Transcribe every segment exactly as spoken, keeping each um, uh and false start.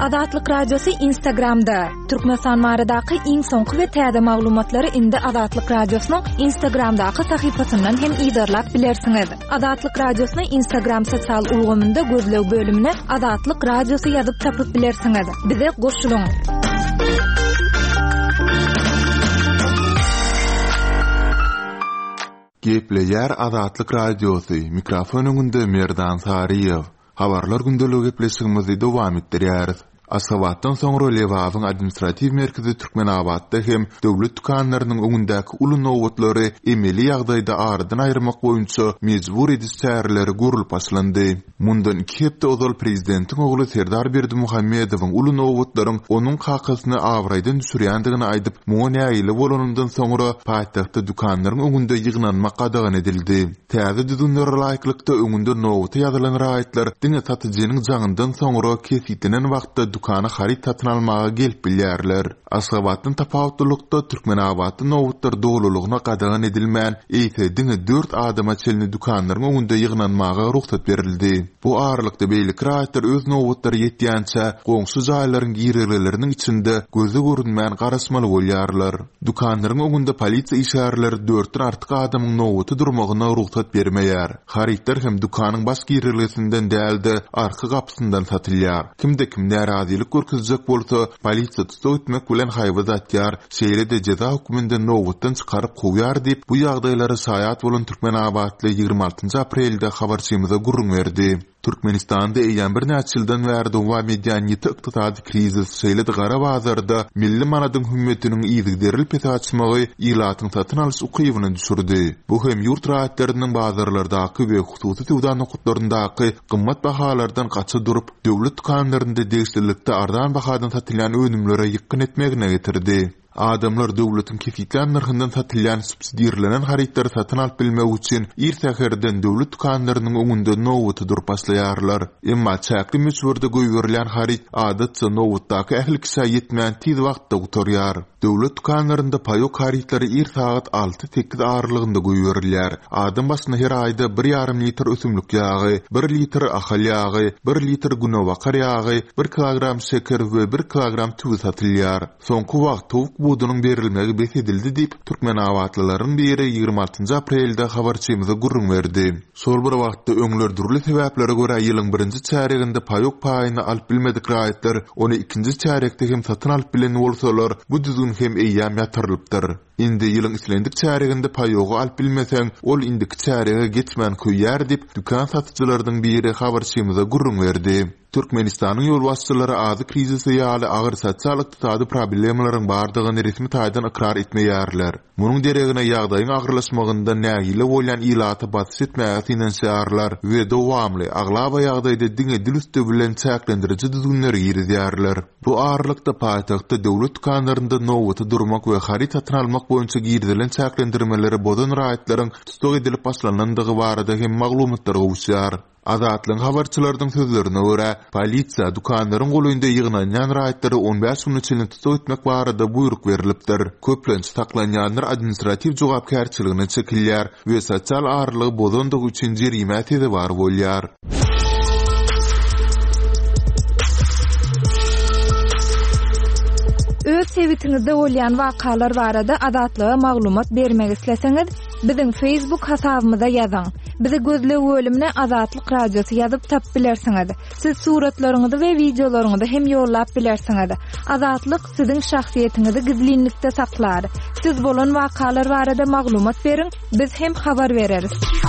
Azatlyk radiosu Instagramda. Türkmenistan maradaky iň soňky we täze maglumatlary indi Azatlyk radiosynyň Instagramdaky sahypasyndan hem ýydarlap bilersiňiz. Azatlyk radiosyny Instagram sosial ulgamynda gözlew bölümine Azatlyk radiosu ýazyp tapyp bilersiňiz. Bize goşulyň. Gepleýär Azatlyk radiosu. Mikrofon öňünde Merdan Sariýew. Habarlar gündeligi gepleşigimizi dowam etdirýäris. Aşgabatdan soňra Lewazyň administrativ merkezi Türkmenabadda hem döwlet dukanlarynyň öňündäki uly nowatlary emeli ýagdaýda aradan aýyrmak boýunça mejbur edis çäreleri gurulup başlandy. Mundan iki hepde ozal prezidentiň ogly Serdar Berdimuhammedowyň uly nowatlaryň onuň hakasyny awraýdan düşürýändigini aýdyp, muňa näýili bolanyndan soňra paýtagtda dukanlaryň öňünde ýygnanmak gadagan edildi. Täze düzünler laýyklykda öňünde nowaty ýazylan raýatlar diňe satyjynyň jaňyndan soňra kesitinen wagtda dukana harit satyn almaga gelip bilýärler. Aşgabatdan tapawutlykda Türkmenabadda nowatlar dogululygyna gadagan edilmän eýtediňe dört adama çelni dukanlaryň öňünde ýygnanmaga ruhsat berildi. Bu aralykda beýlik raýatlar öz nowatlary ýetýänçe goňşy jaýlaryň gireleriniň içinde gözü görünmän garasmaly bolýarlar. Dukanlaryň öňünde polisiýa işgärleri dörtten artyk adamyň nowaty durmagyna ruhsat bermeýär. Haritler hem dukanyň baş girelisinden däldi, arka gapysyndan satylýar. Kimde kim närazilik görkezjek bolsa, polisiýa tutsak etmek bilen haýby zatýar, şeýle-de ceza hukmynda nowatdan çykaryp goýar diýip bu ýagdaýlary saýat bolan Türkmenabadly ýygrima altynjy aprelde habarçymyza gurrun berdi. Türkmenistanda eýen bir näçe ýyldan bäri dowam edýän ýeti ykdysady krizis şeýle-de gara bazarda milli manadyň hümmetiniň ýygyderilip etaçmagy ýylatyň satyn alyş ukybyny düşürdi. Bu hem ýurt raýatlarynyň bazarlardaky we hususy sowda nokatlaryndaky gymmat bahalardan gaça durup, döwlet dukanlarynda degişlikde ardan bahadan satylýan önümlere ýykyn etmegine getirdi. Adamlar döwletiň kefitlen narhyndan satylýan subsidiýerlenen haritleri satyn alyp bilmek üçin ir täherden döwlet dukanlarynyň öňünde nowaty durup başlaýarlar. Emma çäkli meçhurda goýberlen harit adatça nowatdaky ähli kişi ýetmän tiz wagtda gutarýar. Döwlet dukanlarynda paýok haritleri ir saat alty sekiz aralygynda goýberilýär. Adam başyna her aýda bir ýarym litr ösümlik ýagy, bir litr ahal ýagy, bir litr günowakar ýagy, bir kilogram şeker we bir kilogram tuz satylýar. Soňky wagt towuk budunyň berilmegi besedildi diýip Türkmenabadlylaryň biri ýygrima altynjy aprelde habarçymyza gurrun berdi. Şol bir wagtda öňler durly sebeplere görä ýylyň birinji çäreginde paýok paýyny alyp bilmedik raýatlar ony ikinji çärekde hem satyn alyp bilen bolsalar, bu düzgün hem eýýam ýatyrylypdyr. Indi ýylyň islendik çäreginde paýogy alyp bilmeseň, ol indiki çärege geçmän köýär diýip dukan satyjylarynyň biri habarçymyza gurrun berdi. Türkmenistanyň ýol başçylary azy krizisi ýaly agyr sosial ykdysady problemlaryň bardygyny resmi taýdan ikrar etmeýärler. Munyň deregine ýagdaýyň agyrlaşmagynda nägili bolýan ýylaty batyş etmäge finansiýarlar we dowamly aglaba ýagdaýda diňe dilüste bilen çäklendiriji düzgünleri ýerdirýärler. Bu aralykda paýtagtda döwlet dukanlarynda nowaty durmak we harit satyn almak boýunça girdilen çäklendirmeleri bodan raýatlaryň tutsak edilip başlanandygy barada hem maglumatlar gowşýar. Azatlyň habarçylarynyň sözlerine görä, polisiýa dukanlaryň golynda ýygnanýan raýatlary on beş gün içinde tutsak etmek barada buyruk berilipdir. Köplençi saklanýanlar administrativ jogapkärçiligine çekilýär we sosial arlygy bolandygy üçin jerime tezi bar bolýar. Öz sebitiňizde bolýan wakalar barada azatlyga maglumat bermek isleseňiz, biziň Facebook hasabymyza ýazyň. Bizi gözlew bölümine Azatlyk radiosu ýazyp tap bilersiňiz. Siz suratlaryňyzy we videolaryňyzy hem ýollap bilersiňiz. Azatlyk siziň şahsiýetiniňizi gizlinlikde saklar. Siz bolan wakalar barada maglumat beriň, biz hem habar bereriz.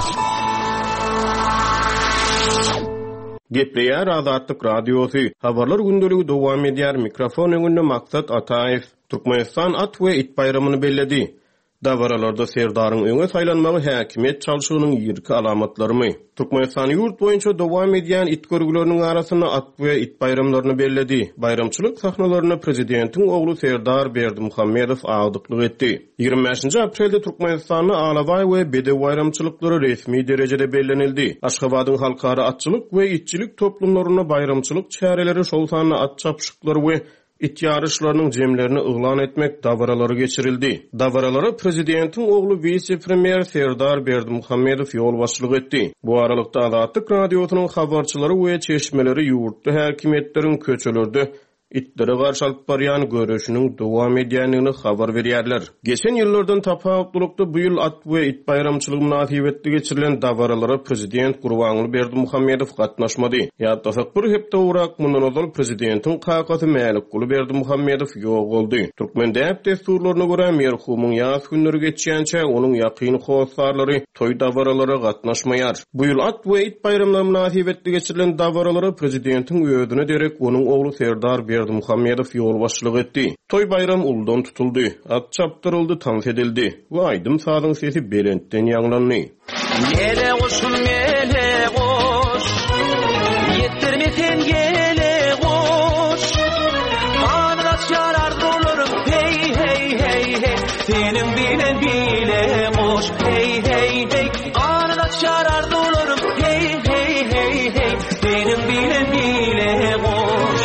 Gepleýär Azatlyk radiosu. Habarlar gündeligi dowam edýär. Mikrofon öňünde Maksat Ataýew. Türkmenistan at we it baýramyny belledi. Davaralarda Serdaryň öňe saýlanmagy häkimet çalşygynyň ýyrky alamatlarymy. Türkmenistan ýurt boýunça dowam edýän it görgüleriniň arasyna at we it baýramlaryny belledi. Bayramçylyk sahnalaryny prezidentiň ogly Serdar Berdimuhammedow agdyklyk etdi. ýygrima beşinji aprelde Türkmenistanyň Alabay we Bedew bayramçylyklary resmi derejede bellenildi. Aşgabatyň halkara atçylyk we itçilik toplumlaryna bayramçylyk çäreleri şol sanyny at çapşyklary we it yarışlarının jemlerini ıglan etmek davaraları geçirildi. Davaralara prezidentin oğlu vice premier Serdar Berdimuhamedov yol başçılık etdi. Bu aralıkta Azatlyk radiosunun habarçıları we çeşmeleri ýurtda häkimetlerin köçelerde itleri garşy alyp barýan görüşiniň dowam edýändigini habar berýärler. Geçen ýyllardan tapawutlukda bu ýyl at we it bayramçylygy münasibetli geçirilen dawaralara prezident Gurbanuly Berdimuhamedov gatnaşmady. Ýa-da bir hepde urak mundan ozal prezidentin kakasy Mälikuli Berdimuhamedov ýok boldy. Türkmen däp desturlaryna görä merhumyň ýaz günleri geçýänçe onuň ýakyn howsarlary toý dawaralara gatnaşmaýar. Bu ýyl at we it bayramlaryna münasibetli geçirilen dawaralara prezidentin öýüdüne derek onuň ogly Serdar Berdimuhamedov yol başçılık etdi. Toy bayram uldan tutuldy. At çapdyryldy, tans edildi. Bu aýdym sadyň sesi belentden ýanglandy. Mele goşun mele goş, yettirmesen gele goş. Anrat yarar dolurum hey hey hey hey. Senin bilen bile goş hey hey hey. Anrat yarar dolurum hey hey hey hey. Senin bilen bile goş.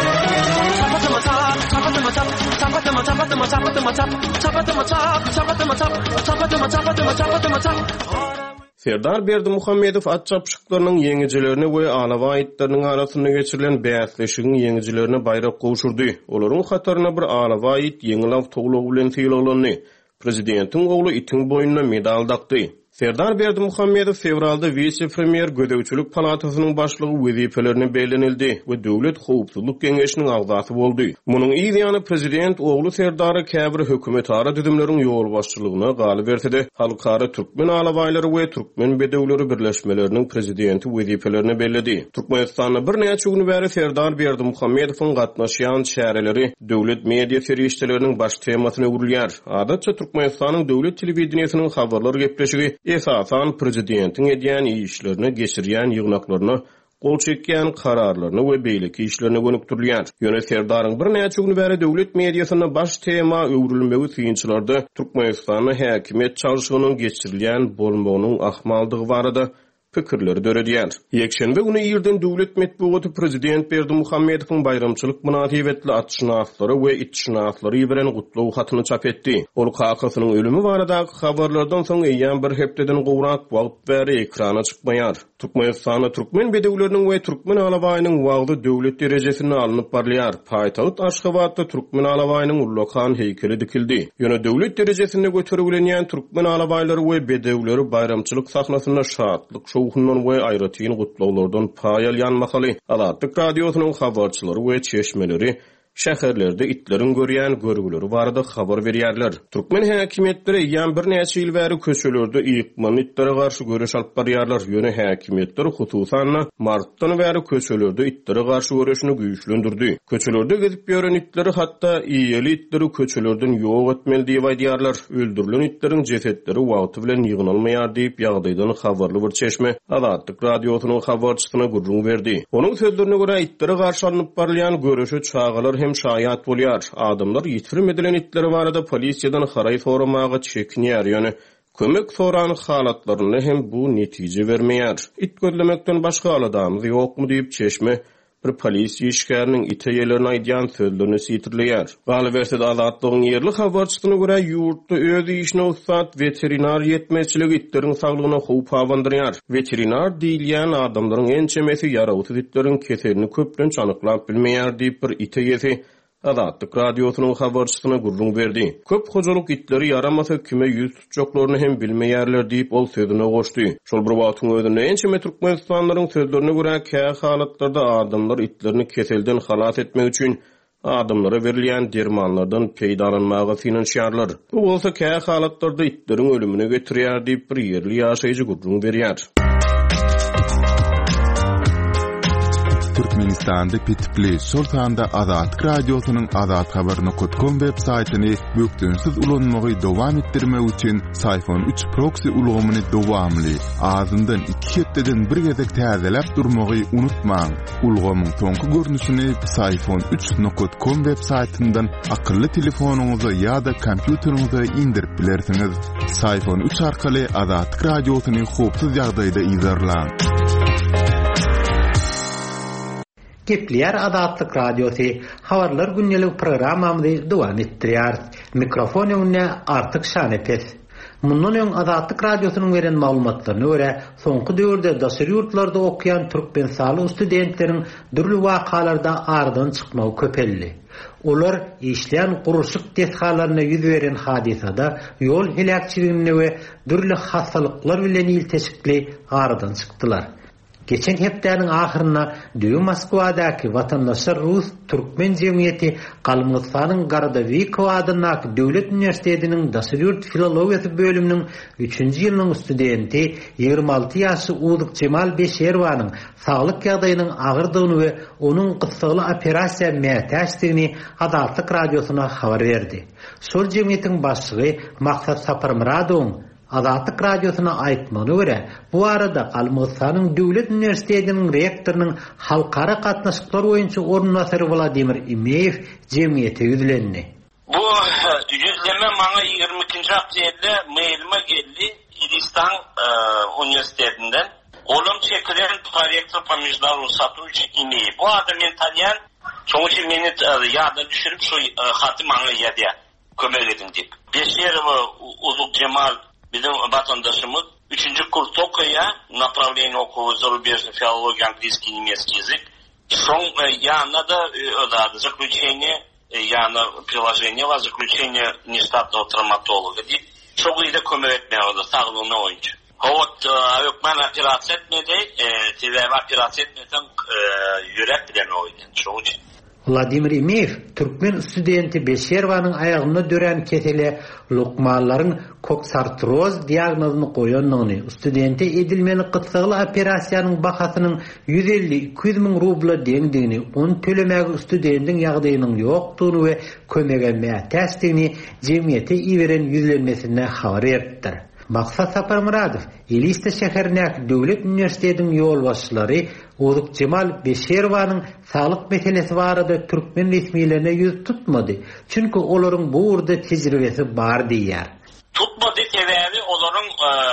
Serdar Berdimuhamedov at çapşyklarynyň ýeňijilerini we alaba aýtlarynyň arasyna geçirilen bäsleşigiň ýeňijilerini baýrak gowşurdy. Olaryň hataryna bir alaba aýt ýeňilaw toglugy bilen syýlandy. Prezidentiň ogly itiň boýuna medal dakdy. Serdar Berdimuhamedov fevralda vice premier Gödäwçilik palatasynyň başlygy wezipelerini bellenildi we döwlet howpsuzlyk geňeşiniň agzasy boldy. Munyň ýa-ni prezident ogly Serdary käbir hökümet ara düdümleriň ýol başçylygyna galyp berdi. Halkara türkmen alabaýlary we türkmen bedewleri birleşmeleriniň prezidenti wezipelerini belledi. Türkmenistanyň bir näçe güni bäri Serdar Berdimuhamedowyň gatnaşýan şäherleri döwlet media ferişteleriniň baş temasyna urilýär. Adatça Türkmenistanyň döwlet telewizionynyň habarlary gepleşigi esasan prezidentin edýän işlerini geçirýän ýygnaklaryny, gol çekýän kararlaryny we beýleki işlerini gönükdirilýär. Ýöne Serdaryň bir näçe güni bäri döwlet mediasyna baş tema öwrülmegi synçylarda Türkmenistanyň häkimet çalyşygynyň geçirilýän bolmagynyň ahmaldygy barada pikirleri döredýär. Ýekşenbe güni ýerden döwlet medeniýeti prezident Berdimuhamedowyň bayramçylyk münasibetli atşynaslary we itşynaslary bilen gutlaw hatyny çap etdi. Ol kakasynyň ölümi baradaky habarlardan soň ýan bir hepdeden gowrak wagt bäri ekrana çykmaýar. Türkmenistanyň türkmen bedewleriniň we türkmen alabaýynyň wagdy döwlet derejesine alınıp barlyar. Paýtagyt Aşgabatda türkmen alabaýynyň Ullakan heykeli dikildi. Ýöne döwlet derejesine götürilen türkmen alabaýlary we bedewleri bayramçylyk sahnasyna şatlyk şowhundan we aýratyn gutlawlardan paýalýan mahaly. Azatlyk radiosynyň habarçylary we çeşmeleri şäherlerde itlerin görýän görgüleri barada habar berýärler. Türkmen häkimetleri ýan bir näçe ýyl bäri köçelerde ýykman itlere garşy görüş alyp barýarlar. Ýöne häkimetleri hususan martdan bäri köçelerde itlere garşy görüşini güýçlendirdi. Köçelerde gezip ýören itleri hatda ýeli itleri köçelerden ýok etmeli diýip aýdýarlar. Öldürilen itleriň jesetleri wagty bilen ýygnalmaýar diýip ýagdaýdan habarly bir çeşme Azatlyk radiosynyň habarçysyna gurrun berdi. Onuň sözlerine görä itlere garşy alınıp barýan görüşi çağalar hem şaýat bolýar. Adamlar ýitirmedilen itleri barada polisiýadan haray soramagy çekinýär. Ýöne kömek soran halatlaryny hem bu netije bermeýär. It gözlemekden başga aladamy ýokmy diýip çeşme bir polisiýa işgäriniň iteýelerini aýdýan sözlerini sitirleýär. Galiberse Azatlygyň ýerli habarçysyna görä ýurtda öz işine ustat veterinar ýetmezçiligi itleriň saglygyna howp awandyrýar. Veterinar diýilýän adamlaryň ençemesi ýarawsyz itleriň keselini köpden çanyklap bilmeýär diýip bir iteýesi Azatlyk radiosynyň habarçysyna gurrun berdi. Köp hojalyk itleri yaramasa kime ýüz tutjaklaryny hem bilmeýärler diýip ol sözüne goşdy. Şol bir wagtyň özünde ençeme türkmenistanylaryň sözlerine görä käy halatlarda adamlar itlerini keselden halat etmek üçin adamlara berilýän dermanlardan peýdalanmagy finansiýarlar. Bu bolsa käy halatlarda itleriň ölümine getirýär diýip bir ýerli ýaşaýjy gurrun berýär. Türkmenistan'da pitipli şol sanda Azatlyk radiosynyň azat habaryny kutkom web saýtyny bökdünsiz ulanmagy dowam etdirmek üçin Sayfon üç proxy ulgamyny dowamly azyndan iki hepdeden bir gezek täzelep durmagy unutmaň. Ulgamyň soňky görnüşini sayfon üç nokta com web saýtyndan akylly telefonuňyza ýa-da kompýuteriňize indirip bilersiňiz. Sayfon üç arkaly Azatlyk radiosyny howpsuz ýagdaýda izlerläň. Gepliýär Azatlyk Radiosy habarlar günnelik programmamyzy dowam etdirýär. Mikrofon öňünde artyk Şanepes. Mundan öň Azatlyk Radiosynyň beren maglumatlaryna görä, soňky döwürde daşary ýurtlarda okuyan türkmensaly studentleriň dürli wakalarda ardan çykmagy köpelli. Olar işleyen guruşyk deshalaryna ýüz beren hadisada ýol helakçylygyny we dürli hastalyklar bilen ilteşikli ardan çykdylar. Geçen hepdäniň ahyryna Düýü Moskwadaky watandaşlar Rus Türkmen jemgyýeti Galmyzstanyň Gardavikow adynaky döwlet üniversitetiniň daşary ýurt filologiýasy bölüminiň üçünji ýylynyň studenti ýygrima alty ýaşly Udyk Cemal Beşerwanyň saglyk ýagdaýynyň agyrdygyny we onuň gysgaly operasiýa mätäçdigini Azatlyk Radiosyna habar berdi. Şol jemgyýetiň başlygy Maksat Saparmuradow Azatlyk Radiosyna aýtmagyna görä, bu arada Galmyzstanyň döwlet üniversitetiniň rektorynyň halkara gatnaşyklar boýunça ornunasary Vladimir Imeýew jemgyýete ýüzlendi. Bu ýüzleme maňa ýygrima ikinji aprilde mailime geldi Ilistan üniversitetinden. Olam çekilen prorektor по международному сотрудничеству Imeýew. Bu adam men tanıyan, soňçy meni ýada düşürüp şu haty maňa ýady. Kömek edin dip. Beşerow Udyk Cemal bizim vatandaşımız üçüncü kurs okuya направление окуя зарубежной филологии, английский, немецкий язык. Son yanına da ödedi заключение, yanına приложение var, заключение нештатного travmatologa deyip çok iyi de kömek etmeye oldu sağlığına oyuncu. Hovat ökmen operasyon etmedi, tedavi operasyon etmeden yürek bilen oyuncu. Çok için. Vladimir Imeýew Türkmen studenti Beşerwanyň aýagyna dören kesele lokmallaryň koksartroz diagnozyny goýanlygyny, studenti edilmeli gysgaly operasiýanyň bahasynyň ýüz elli iki ýüz miň rubla deňdigini, onu tölemäge studentiň ýagdaýynyň ýokdugyny we kömege mätäçdigini jemgyýete iweren ýüzlenmesine habar berdi. Maksat Saparmuradow Elista şäherindäki döwlet üniversitetiniň ýol başçylary Udyk Cemal Beşerwanyň saglyk meselesi barada türkmen resmiýetlerine ýüz tutmady. Çünki olaryň bu urda tejribesi bar diýär. Tutmady sebäbi olaryň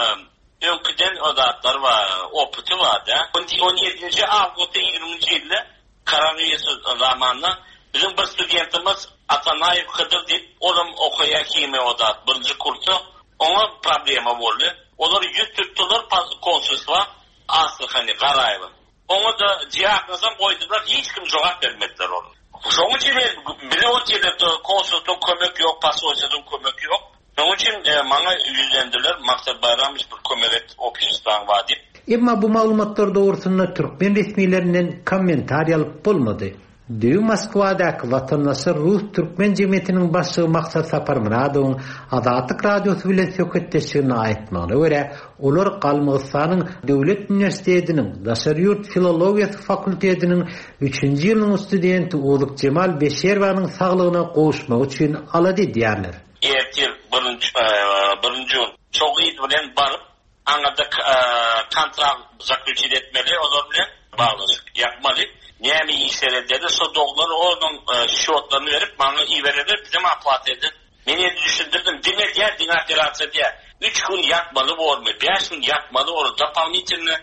öňkiden adatlar var, opity var da. on ýedinji awgust ýygrimiňji ýylda koronavirus zamanynda bizim bir studentimiz Atanayev Hıdır diýip olam okuýar kime odat birinji kursda. Ona problema boldy. Olar ýüz tutdular konsulstva Astrahany Garaýew. Ona da diagnozam goýdular, hiç kim jogap bermediler onu. Şoň üçin bile o ýerde konsultdan kömek ýok, pasoýsadan kömek ýok. Şoň üçin maňa ýüzlendiler, maksat Bayramovich bir kömek et, opişistan var diýip. Emma bu maglumatlar dogrusynda türkmen resmiýetlerinden kommentar alyp bolmady. Düýü Moskwadaky watandaşlar Rus Türkmen jemgyýetiniň başlygy Maksat Saparmuradowyň Azatlyk Radiosy bilen söhbetleşigini aýtmagyna görä, olar Galmyzstanyň döwlet üniversitetiniň daşary ýurt filologiýasy fakultetiniň üçünji ýylynyň studenti Udyk Cemal Beşerwanyň saglygyna goşmak üçin alady diýerler. Ertir birinji birinji çok iyi bilen baryp, aňada kontrakt zaključit etmeli, olar bilen baglaşyk ýapmaly. Näme işlere dedi, so doglar onun şotlarını verip bana iyi verirler, bizim aplat edin. Meni düşündürdüm, demek ya din operasiya diye. Üç gün yatmalı var mı, beş gün yatmalı var mı, doполнительно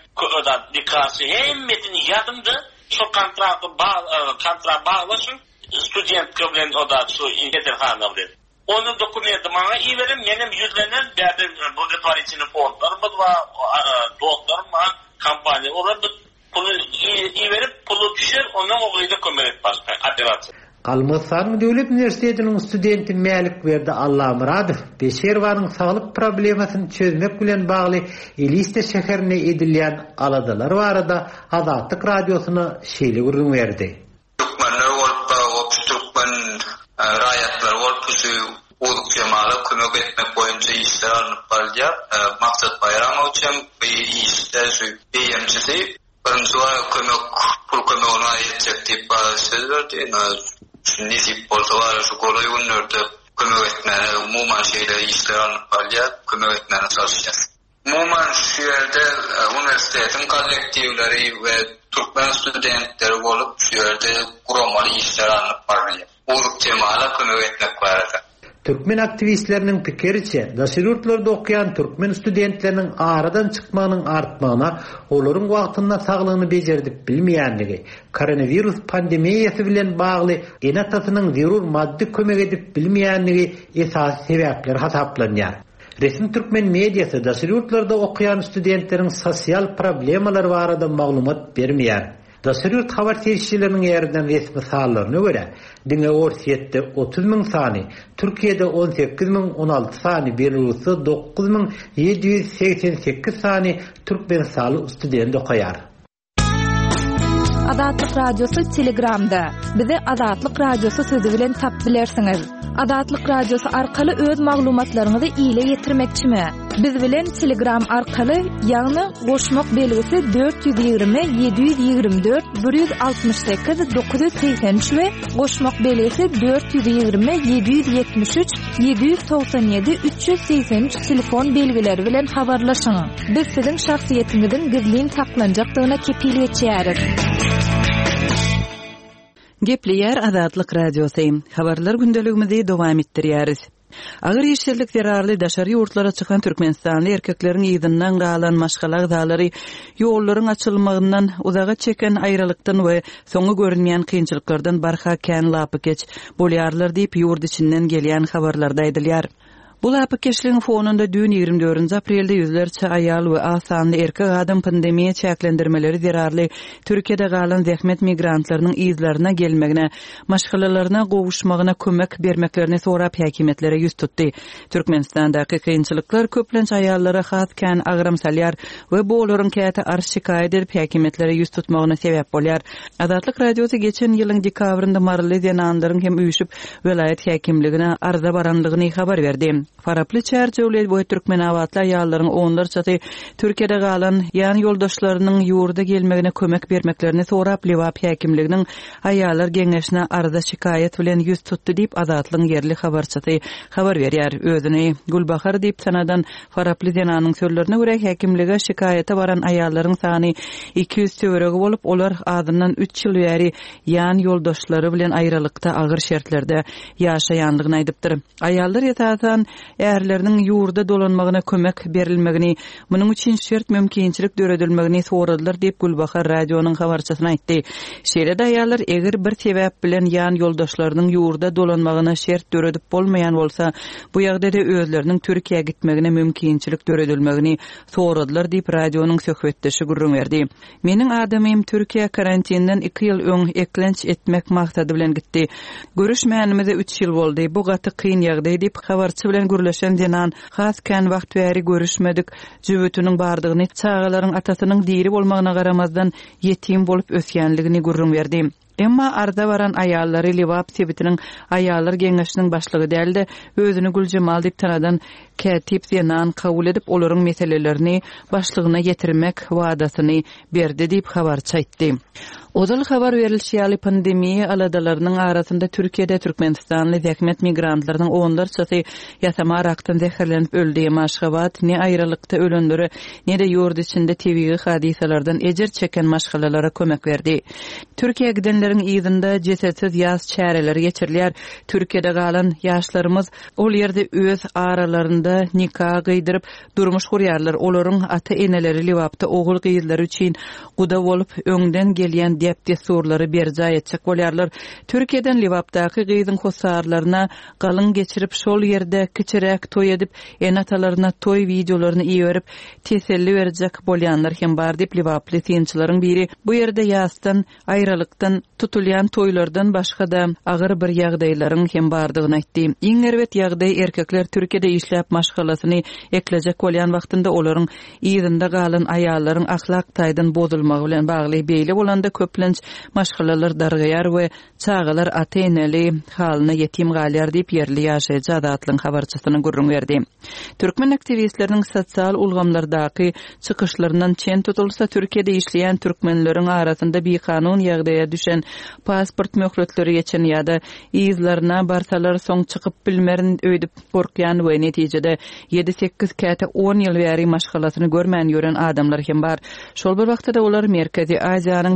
dikası hemmetini yadımdı. Şu kontraktı kontrakt bağlaşın, student bilen o da şu İngiltere'de bilen. Onun dokumenti bana iyi verin, benim yüzlenen благотворительный fondlarım var, doktorlarım var, kampanya, orada pulu iyi verip pulu düşür, ondan oğluyla kömek et başka operasiya. Galmyzstanyň döwlet üniversitetiniň studenti Mälik berdi Allamuradow Beşerwanyň saglyk problemasyny çözmek bilen bagly Elista şäherine edilýän aladalar barada Azatlyk Radiosyna şeýle gurrun berdi. Türkmenler bolup, Türkmen raýatlar bolup, Udyk Cemal'a kömek etmek boýunça işler alynyp barýar. Maksat Bayramowiň işler beýemçisi birinji kömek pul kömegine aýetjek diýip söz berdi. Nisip bolsa var, şu golay günlerde kömek etmeni, umuman şeyle işler alıp barýar, kömek etmeni çalışýar. Umuman şu ýerde üniversitetin kollektivleri we Türkmen studentleri bolup şu ýerde guramaly işler alyp barýar. Udyk Cemal'a kömek etmek barada. Türkmen aktivistlerinin pikiriçe, daşyurtlarda okuyan Türkmen studentlerinin aradan çıkmanın artmağına, olorun wagtynda saglygyny bejerdip bilmeýänligi, koronavirus pandemiýasy bilen bagly enatasynyň zerur maddi kömek edip bilmeýänligi esas sebäpler hasaplanýar. Resmi Türkmen mediýasy daşyurtlarda okuyan studentleriň sosial problemalary barada maglumat bermeýär. Daşyurt habar serişçilerinin ýerinden resmi sanaryna görä, diňe Orsiýetde otuz miň sany, Türkiýede on sekiz miň on alty sany, Belarusda dokuz miň ýedi ýüz seksen sekiz sany türkmen saly student okaýar. Adatlyk radiosu Telegramda. Bizi Adatlyk radiosu sözi bilen tap bilersiňiz. Adatlyk radiosu arkaly öz maglumatlaryňyzy ýyle ýetirmekçimi? Biz bilen Telegram arkaly ýagny goşmak belgisi dört yüz ýygrimi yedi yüz ýygrimi dört bir yüz altmış sekiz dokuz yüz seksen üç we goşmak belgisi dört yüz ýygrimi yedi yüz ýetmiş üç yedi yüz toksan ýedi üç yüz seksen üç telefon belgileri bilen habarlaşyň. Biz siziň şahsiýetiňizin gizlin saklanjakdygyna kepillik etýäris. Gepleýär Adatlyk radiosu. Habarlar gündeligimizi dowam etdirýäris. Agyr ýeşillik zerarly daşary ýurtlara çykan Türkmenistanly erkekleriň ýygynyň galan maşgala gydalary ýollaryň açylmagyndan uzaga çeken aýralykdan we soňy görünmeýän kynçylyklardan barha kän lapy geç bolýarlar diýip ýurt içinden gelýän habarlarda aýdylýar. Bu lapkeşliğin fonunda dün ýygrimi dördünji aprelde yüzlerçe ayal we asanly erkek adam pandemiýa çäklendirmeleri zerarly Türkiýede galan zähmet migrantlarynyň ýyzlaryna gelmegine, maşgalalaryna gowuşmagyna kömek bermeklerini sorap häkimetlere ýüz tutdy. Türkmenistandaky kynçylyklar köplenç ayallara has kän agram salýar we bu olaryň käte arş şikaýet edip häkimetlere ýüz tutmagyna sebäp bolýar. Adatlyk radiosu geçen ýylyň dekabrynda marly denanlaryň hem üýüşüp welaýet häkimligine arza baranlygyny habar berdi. Faraply çärçewle bu Türkmen awatly ýallaryň onlarçaty Türkiýede galan ýan ýoldaşlarynyň ýurda gelmegine kömek bermeklerini sorap Liwap häkimliginiň aýallar geňeşine arada şikaýet bilen ýüz tutdy diýip Adatlyň yerli habarçysy habar berýär. Özüni Gulbahar diýip sanadan Faraply denanyň sözlerine görä häkimlige şikaýete baran aýallaryň sany iki yüz töweregi bolup olar adyndan üç ýyl bäri ýan ýoldaşlary bilen aýralykda agyr şertlerde ýaşaýanlygyny aýdypdyr. Aýallar ýetasan erlerinin ýurda dolanmagyna kömek berilmegini, munyň üçin şert mümkinçilik döredilmegini soradylar diýip Gulbahar radiosynyň habarçysyna aýtdy. Şeýle-de aýallar eger bir sebäp bilen ýan ýoldaşlarynyň ýurda dolanmagyna şert döredip bolmaýan bolsa, bu ýagdaýda özleriniň Türkiýe gitmegine mümkinçilik döredilmegini soradylar diýip radiosynyň söhbetdeşi gurrun berdi. Meniň adamym Türkiýe karantinden iki ýyl öň eklenç etmek maksady bilen gitdi. Görüşmänimize üç ýyl boldy. Bu gaty kyn ýagdaý diýip habarçy bilen gürleşen denan has kän wagt bäri görüşmedik. Jübütüniň bardygyny, çağalaryň atasynyň diri bolmagyna garamazdan ýetim bolup ösýänligini gurrun berdi. Emma arda baran aýallary Liwap sebitiniň aýallar geňeşiniň başlygy däldi, özüni Güljemal diýip tanadan Katip Zenan kabul edip olaryň meselelerini başlygyna getirmek wadasyny berdi diýip habarçy aýtdy. Ozal habar berilýär pandemiýa aladalarynyň arasynda Türkiýede Türkmenistanly zähmet migrantlarynyň onlarçasy ýatama rakdan zäherlenip öldi. Maşgabat ne aýralykda ölenleri ne de ýurt içinde tebii hadisalardan ejer çeken maşgalalara kömek berdi. Türkiýe gidenleriň ýygyny jesetsiz ýaz çäreleri geçirilýär. Türkiýede galan ýaşlarymyz ol ýerde öz aralarynda nikah gıydyryp durmuş gurýarlar. Olaryň ata-eneleri Liwapda ogul gyýyzlary üçin guda bolup öňden gelýän depde soruları berja etjek bolýarlar. Türkiýeden Liwapdaky gyýdyň hosarlaryna galyň geçirip şol ýerde kiçirek toý edip enatalaryna toý videolaryny iýerip teselli berjek bolýanlar hem bar diýip Liwaply tynçylaryň biri bu ýerde ýastan aýralykdan tutulýan toýlardan başga da agyr bir ýagdaýlaryň hem bardygyny aýtdy. Iň erwet ýagdaý erkekler Türkiýede işläp maşgalasyny eklejek bolýan wagtynda olaryň ýygyny galan aýallaryň ahlak taýdan bozulmagy bilen bagly beýle bolanda köplenç maşgalalar dargaýar we çağalar ata-eneli halyna ýetim galýar diýip ýerli ýaşaýjy Adatlyň habarçysyny gurrun berdi. Türkmen aktivistleriniň sosial ulgamlardaky çykyşlaryndan çen tutulsa Türkiýede işleýän türkmenleriň arasynda bir kanun ýagdaýa düşen pasport möhletleri geçen ýa-da ýyzlaryna barsalar soň çykyp bilmerin öýdüp gorkýan we netijede ýedi sekiz käte on ýyl bäri maşgalasyny görmän ýören adamlar hem bar. Şol bir wagtda olar Merkezi Aziýanyň beýleki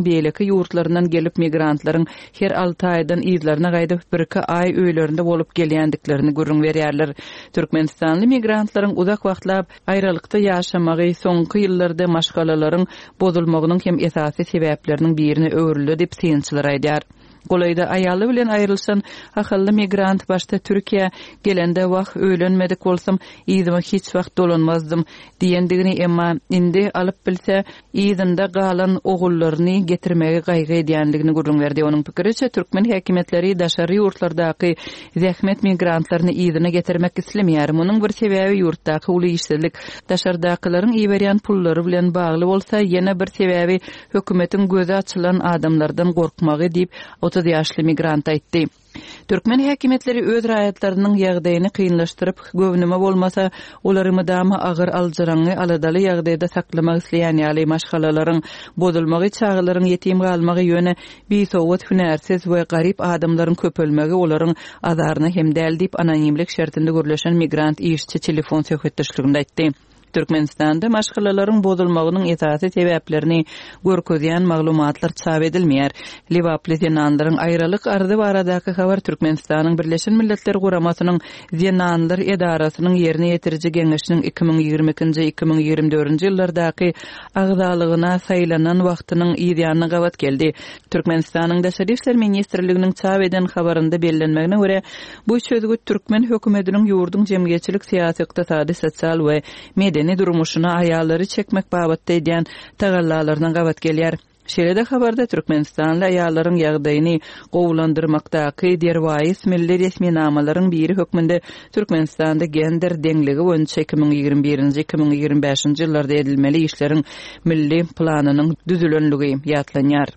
ýaky ýurtlarynyň gelip migrantlaryň her alty aýdan ýylaryna gaýdyp bir-iki aý öýlerinde bolup gelýändiklerini görüň berýärler. Türkmenistanly migrantlaryň uzak wagtlap aýralykda ýaşamagy soňky ýyllarda maşgalalaryň bozulmagynyň hem esasy sebäpleriniň birini öwrüldi diýip synçylar aýdýar. Golayda aýaly bilen aýrylşan ahylly migrant başta Türkiýe gelende wagt öýlenmedik bolsam, ýyzyma hiç wagt dolanmazdım diýendigini, emma indi alyp bilse ýyzynda galan ogullaryny getirmegi gaýgy edýändigini görüň berdi. Onuň pikiriçe türkmen häkimetleri daşary ýurtlardaky zähmet migrantlaryny ýyzyna getirmek islemýär. Munyň bir sebäbi ýurtdaky uly işçilik daşardakylaryň iýberýän pullary bilen bagly bolsa, ýene bir sebäbi hökümetiň gözi açylan adamlardan gorkmagy diýip otuz ýaşly migrant aýtdy. Türkmen häkimetleri öz raýatlarynyň ýagdaýyny kynlaşdyryp, göwnüme bolmasa olary mydama agyr aljyraňy aladaly ýagdaýda saklamak isleýän ýaly maşgalalaryň bozulmagy çağlaryň ýetim galmagy ýöne biýsowat hünärsiz we garyp adamlaryň köpelmegi olaryň azaryny hem däl diýip anonimlik şertinde görleşen migrant işçi telefon söhbetdeşliginde aýtdy. Türkmenistanda maşgalalaryň bozulmagynyň esasy sebäplerini görkezýän maglumatlar çap edilmeýär. Liwaply zenanlaryň aýralyk ardy baradaky habar Türkmenistanyň Birleşen Milletler Guramasynyň Zenanlar Edarasynyň ýerine ýetiriji geňeşiniň iki ming ýigirme iki iki ming ýigirme dördünji ýyllardaky agdalygyna saýlanan wagtynyň ýygyny gawat geldi. Türkmenistanyň Daşary işler ministrliginiň çap eden habarynda bellenmegine görä, bu sözgü türkmen hökümetiniň ýurdun jemgyýetçilik syýasy, ykdysady, sosial we medeni durmuşuna aýallary çekmek babatda edýän tagallalaryndan gawat gelýär. Şeýle-de habarda Türkmenistanly aýallaryň ýagdaýyny gowlandyrmakdaky derwaýys milli resminamalaryň biri hökmünde Türkmenistanda gender deňligi boýunça iki ming ýigirme birinji iki ming ýigirme beşinji ýyllarda edilmeli işleriň milli planynyň düzülenligi ýatlanýar.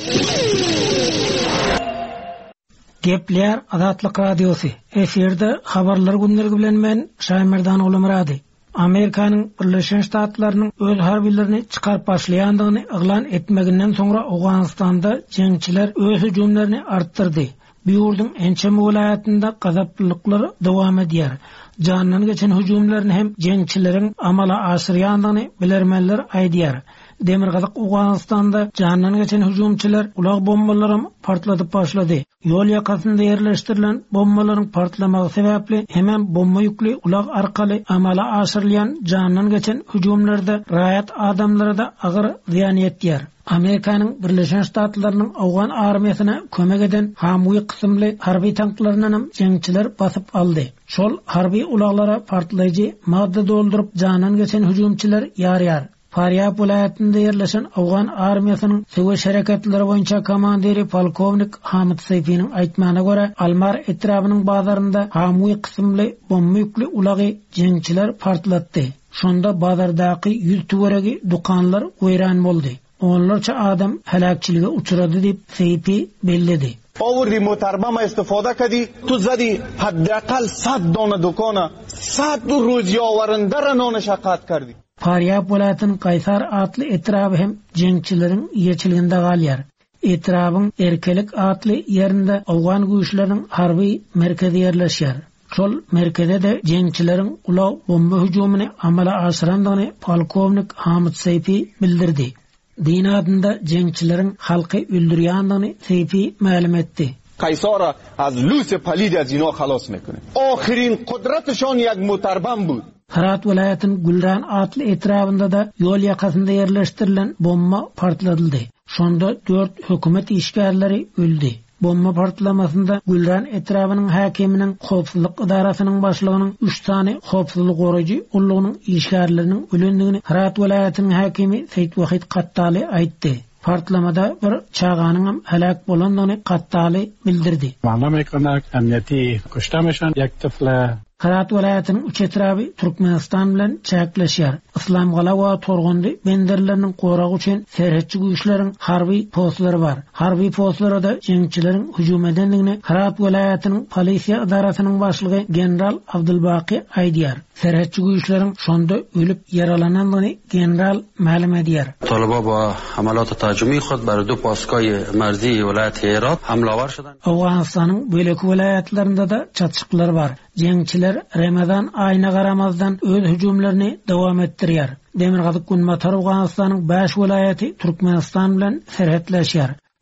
Gepler Azatlyk Radiosu. Eferde habarlar günlergi bilen men Şaýmerdan Ulumrady. Amerikanyň Birleşen Ştatlarynyň öz harbilerini çykaryp başlaýandygyny iglan etmeginden soňra Awganistanda jeňçiler öz hüjümlerini artdyrdy. Bu ýurdun ençe welaýatynda gazaplyklar dowam edýär. Janyny geçen hüjümlerini hem jeňçileriň amala aşyrýandygyny bilermenler aýdýar. Demirgazyk Awganistanda janyny geçen hüjümçiler ulag bombalarym partladyp başlady. Ýol ýakasynda ýerleşdirilen bombalaryň partlamagy sebäpli hemen bomba ýükli ulag arkaly amala aşyrylýan janyny geçen hüjümlerde raýat adamlara da agyr ziýan ýetýär. Amerikanyň Birleşen Ştatlarynyň Awgan armiýasyna kömek eden hamy kysymly harby tanklaryny jeňçiler basyp aldy. Şol harby ulaglara partlaýjy madda doldurup janyny geçen hüjümçiler ýarýar. Faryab vilayetinde yerleşen Awgan armiýasynyň söwüş hareketlери boýunça komandiri polkovnik Hamid Seyfiň aýtmagyna görä, Almar etrabynyň bazarynda hamy kysymly bomba ýükli ulagy jeňçiler partlatdy. Şonda bazardaky ýüz töweregi dukanlar weýran boldy. Onlarca adam helakçilige uçradı diýip Seyfi belledi. آوردی محترمه استفاده کردی تو زدی حداقل صد دانه دکانه صد روزی آورنده را نانش قطع کردی. Faryab vilayetinin Kaysar adlı etrabı hem jeňçilerin ýerçiliginde galýar. Etrabyň Erkelik adlı ýerinde Awgan güýçleriniň harby merkezi ýerleşýär. Şol merkezde de jeňçilerin ulaw bomba hüjümini amala aşyrandygyny polkovnik Hamid Seyfi bildirdi. Din adında jeňçilerin halky öldürýändigini Seyfi ma'lum etdi. Kaysara az lus palid az ino khalas mekune. Ahirin qudratşon yak mutarban bud. Herat vilayetinin Gulran adlı etrabında da yol yakasında yerleştirilen bomba partladı. Şonda dört hükümet işgärleri öldü. Bomba partlamasında Gulran etrabının hakiminin howpsuzlyk idarasynyň başlygynyň üç tane howpsuzlyk goraýjy ullugynyň işgärleriniň ölendigini Herat vilayetiniň hakimi Seyit Wahid Qattali aýtdy. Partlamada bir çağanyň helak bolandygyny Qattali bildirdi. Ma'lum ekanak emniyeti kuştamışan yaktifle Herat vilayetiniň üç etraby Türkmenistan bilen çäkleşýär. Islam Galawa torgundy benderleriniň goragy üçin serhetçi güýçleriň harby postlary bar. Harby postlarda jeňçileriň hüjüm edendigini Herat vilayetiniň polisiýa idarasynyň başlygy general Abdulbaqi aýdýar. Serhetçi güýçleriň şonda ölüp yaralanandygyny general ma'lum edýär. Talaba ba amalat tajumi khud bar du paskay marzi vilayet Herat hamlawar şudan. Awganistanyň bölek vilayetlerinde de çatışyklar bar. Jeňçiler Ramazan aýyna garamazdan öz hüjümlerini dowam etdirýär. Demirgazyk Gunmatar Awganistanyň beş vilayeti Türkmenistan bilen serhetleşýär.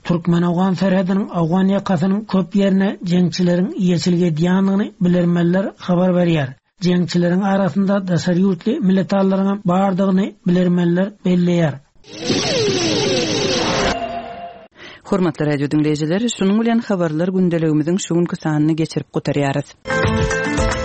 Türkmen-Awgan serhediniň Awgan ýakasynyň köp ýerine jeňçileriň ýeçilge diýanyny bilermenler habar berýär. Jeňçileriň arasynda daşary ýurtly milletalaryň bardygyny bilermenler belleýär. Hormatly radio dinleýijileri, şunuň bilen habarlar gündeligimiziň şugunky sanyny geçirip gotarýarys.